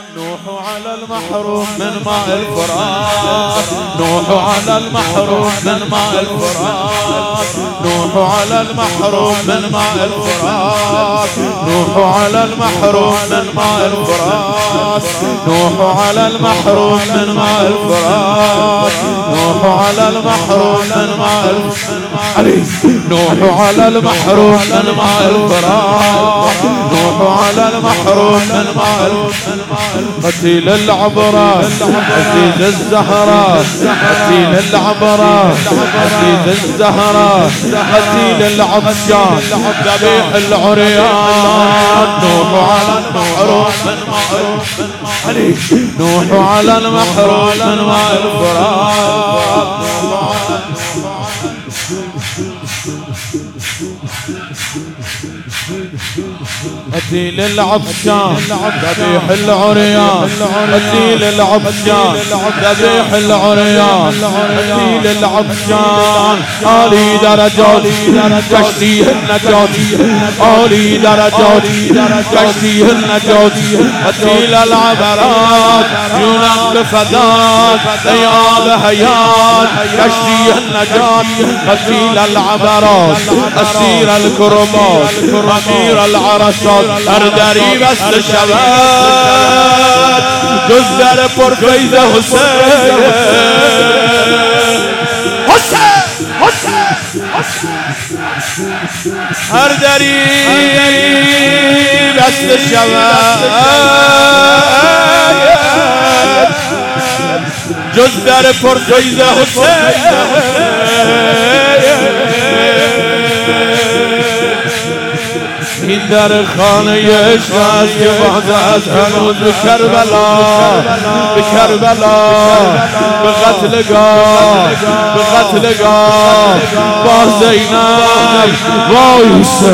نوح على المحروم من ماء الفرات، نوح على المحروم من ماء الفرات، نوح على المحروم من ماء الفرات، نوح على المحروم من ماء الفرات، نوح على المحروم من ماء الفرات، نوح على المحروم من ماء الفرات، نوح على المحروم من ماء الفرات، نوح على المحروم من ماء الفرات، قتيل العبرات عزيز الزهراء، قتيل العبرات عزيز الزهراء، قتيل العطشان ذبيح العريان، نوح على المحروم من ماء الفرات، نوح على المحروم من ماء الفرات، قتيل العطشان ذبيح العريان، قتيل العطشان ذبيح العريان، قتيل العطشان عالي درجات كشتيه النجاة، عالي درجات كشتيه النجاة، قتيل العبرات جنان بفدات ثياب هيات كشتيه النجاة، قتيل العبرات أسير الكربات أمير العرشات، هر دری بست شود جز در پرفیض حسین، هر دری بست شود جز در پرفیض حسین، این در خانه عشق است که بعد از هنوز به کربلا، به کربلا، به قتلگاه، به قتلگاه با زینب وایسه،